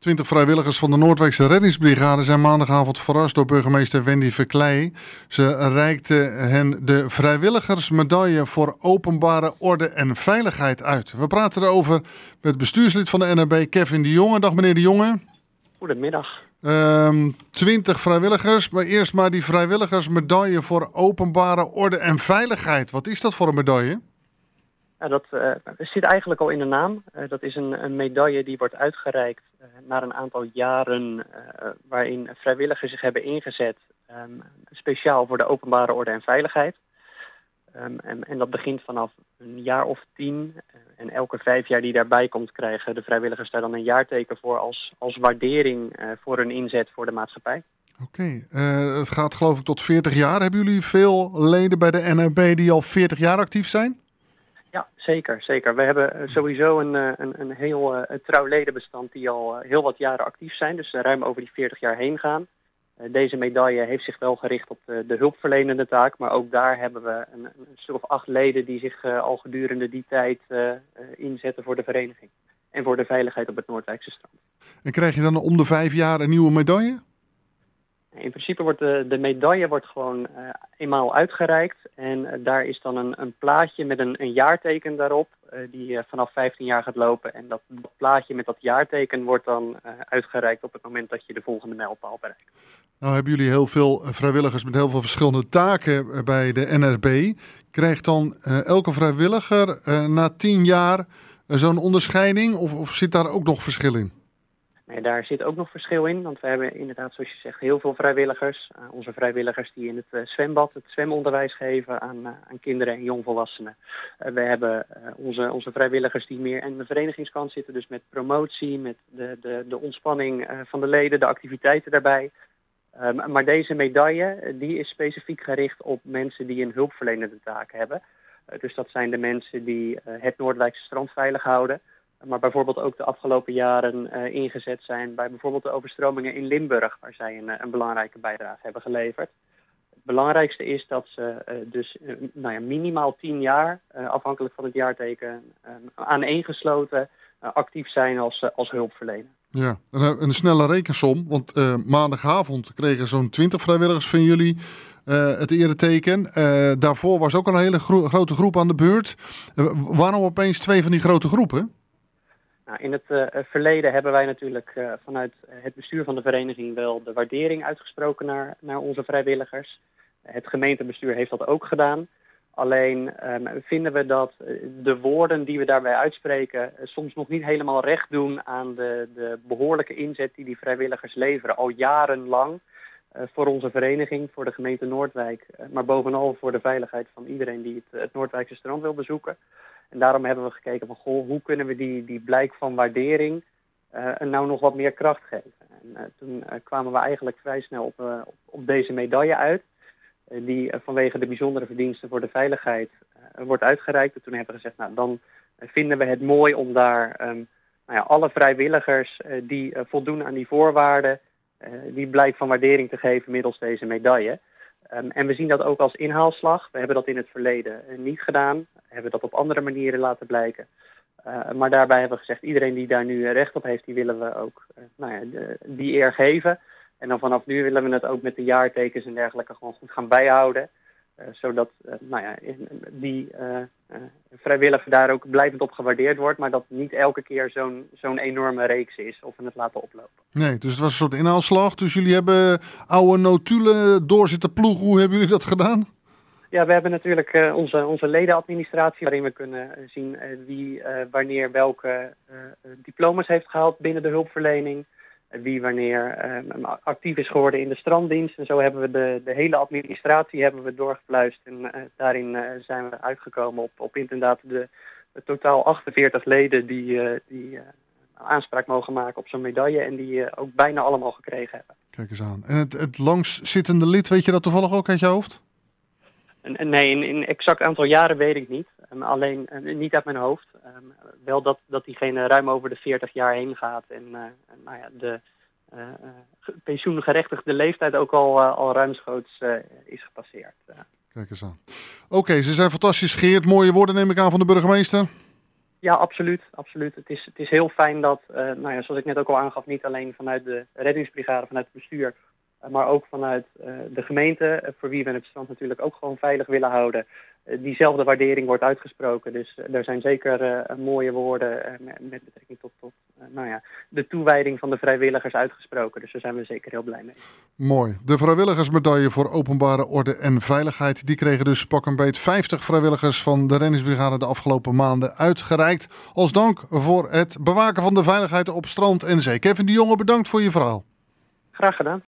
20 vrijwilligers van de Noordwijkse reddingsbrigade zijn maandagavond verrast door burgemeester Wendy Verkleij. Ze reikte hen de vrijwilligersmedaille voor openbare orde en veiligheid uit. We praten erover met bestuurslid van de NRB, Kevin de Jonge. Dag meneer de Jonge. Goedemiddag. 20 vrijwilligers, maar eerst maar die vrijwilligersmedaille voor openbare orde en veiligheid. Wat is dat voor een medaille? Ja, dat zit eigenlijk al in de naam. Dat is een medaille die wordt uitgereikt na een aantal jaren waarin vrijwilligers zich hebben ingezet. Speciaal voor de openbare orde en veiligheid. En dat begint vanaf een jaar of 10. En elke 5 jaar die daarbij komt krijgen de vrijwilligers daar dan een jaarteken voor als waardering voor hun inzet voor de maatschappij. Oké, het gaat geloof ik tot 40 jaar. Hebben jullie veel leden bij de NRB die al 40 jaar actief zijn? Ja, zeker. We hebben sowieso een heel trouw ledenbestand die al heel wat jaren actief zijn. Dus ruim over die 40 jaar heen gaan. Deze medaille heeft zich wel gericht op de hulpverlenende taak. Maar ook daar hebben we een stuk of 8 leden die zich al gedurende die tijd inzetten voor de vereniging. En voor de veiligheid op het Noordwijkse strand. En krijg je dan om de 5 jaar een nieuwe medaille? In principe wordt de medaille gewoon eenmaal uitgereikt. En daar is dan een plaatje met een jaarteken daarop. Die vanaf 15 jaar gaat lopen. En dat plaatje met dat jaarteken wordt dan uitgereikt op het moment dat je de volgende mijlpaal bereikt. Nou hebben jullie heel veel vrijwilligers met heel veel verschillende taken bij de NRB. Krijgt dan elke vrijwilliger na 10 jaar zo'n onderscheiding? Of zit daar ook nog verschil in? Nee, daar zit ook nog verschil in, want we hebben inderdaad, zoals je zegt, heel veel vrijwilligers. Onze vrijwilligers die in het zwembad, het zwemonderwijs geven aan kinderen en jongvolwassenen. We hebben onze vrijwilligers die meer aan de verenigingskant zitten, dus met promotie, met de ontspanning van de leden, de activiteiten daarbij. Maar deze medaille, die is specifiek gericht op mensen die een hulpverlenende taak hebben. Dus dat zijn de mensen die het Noordwijkse strand veilig houden. Maar bijvoorbeeld ook de afgelopen jaren ingezet zijn bij bijvoorbeeld de overstromingen in Limburg, waar zij een belangrijke bijdrage hebben geleverd. Het belangrijkste is dat ze minimaal 10 jaar, afhankelijk van het jaarteken, aaneengesloten actief zijn als hulpverlener. Ja, een snelle rekensom, want maandagavond kregen zo'n 20 vrijwilligers van jullie het ereteken. Daarvoor was ook al een hele grote groep aan de beurt. Waarom opeens 2 van die grote groepen? Nou, in het verleden hebben wij natuurlijk vanuit het bestuur van de vereniging wel de waardering uitgesproken naar onze vrijwilligers. Het gemeentebestuur heeft dat ook gedaan. Alleen vinden we dat de woorden die we daarbij uitspreken soms nog niet helemaal recht doen aan de behoorlijke inzet die vrijwilligers leveren. Al jarenlang voor onze vereniging, voor de gemeente Noordwijk, maar bovenal voor de veiligheid van iedereen die het Noordwijkse strand wil bezoeken. En daarom hebben we gekeken van, hoe kunnen we die blijk van waardering nou nog wat meer kracht geven. En toen kwamen we eigenlijk vrij snel op deze medaille uit. Die vanwege de bijzondere verdiensten voor de veiligheid wordt uitgereikt. En toen hebben we gezegd, dan vinden we het mooi om daar alle vrijwilligers die voldoen aan die voorwaarden, die blijk van waardering te geven middels deze medaille. En we zien dat ook als inhaalslag. We hebben dat in het verleden niet gedaan. We hebben dat op andere manieren laten blijken. Maar daarbij hebben we gezegd, iedereen die daar nu recht op heeft, die willen we ook die eer geven. En dan vanaf nu willen we het ook met de jaartekens en dergelijke gewoon goed gaan bijhouden. Zodat die vrijwilliger daar ook blijvend op gewaardeerd wordt. Maar dat niet elke keer zo'n enorme reeks is of we het laten oplopen. Nee, dus het was een soort inhaalslag. Dus jullie hebben oude notulen door zitten ploegen. Hoe hebben jullie dat gedaan? Ja, we hebben natuurlijk onze ledenadministratie waarin we kunnen zien wie wanneer welke diploma's heeft gehaald binnen de hulpverlening. Wie wanneer actief is geworden in de stranddienst. En zo hebben we de hele administratie hebben we doorgepluist. En daarin zijn we uitgekomen op inderdaad de totaal 48 leden die aanspraak mogen maken op zo'n medaille. En die ook bijna allemaal gekregen hebben. Kijk eens aan. En het langstzittende lid, weet je dat toevallig ook uit je hoofd? Nee, in exact aantal jaren weet ik niet. Alleen niet uit mijn hoofd. Wel dat diegene ruim over de 40 jaar heen gaat. En de pensioengerechtigde leeftijd ook al ruimschoots is gepasseerd. Kijk eens aan. Oké, ze zijn fantastisch, Geert. Mooie woorden neem ik aan van de burgemeester. Ja, absoluut. Absoluut. Het is heel fijn dat, zoals ik net ook al aangaf, niet alleen vanuit de reddingsbrigade, vanuit het bestuur, maar ook vanuit de gemeente, voor wie we het strand natuurlijk ook gewoon veilig willen houden, diezelfde waardering wordt uitgesproken. Dus er zijn zeker mooie woorden met betrekking tot de toewijding van de vrijwilligers uitgesproken. Dus daar zijn we zeker heel blij mee. Mooi. De vrijwilligersmedaille voor openbare orde en veiligheid, die kregen dus pak een beet 50 vrijwilligers van de reddingsbrigade de afgelopen maanden uitgereikt. Als dank voor het bewaken van de veiligheid op strand en zee. Kevin de Jonge, bedankt voor je verhaal. Graag gedaan.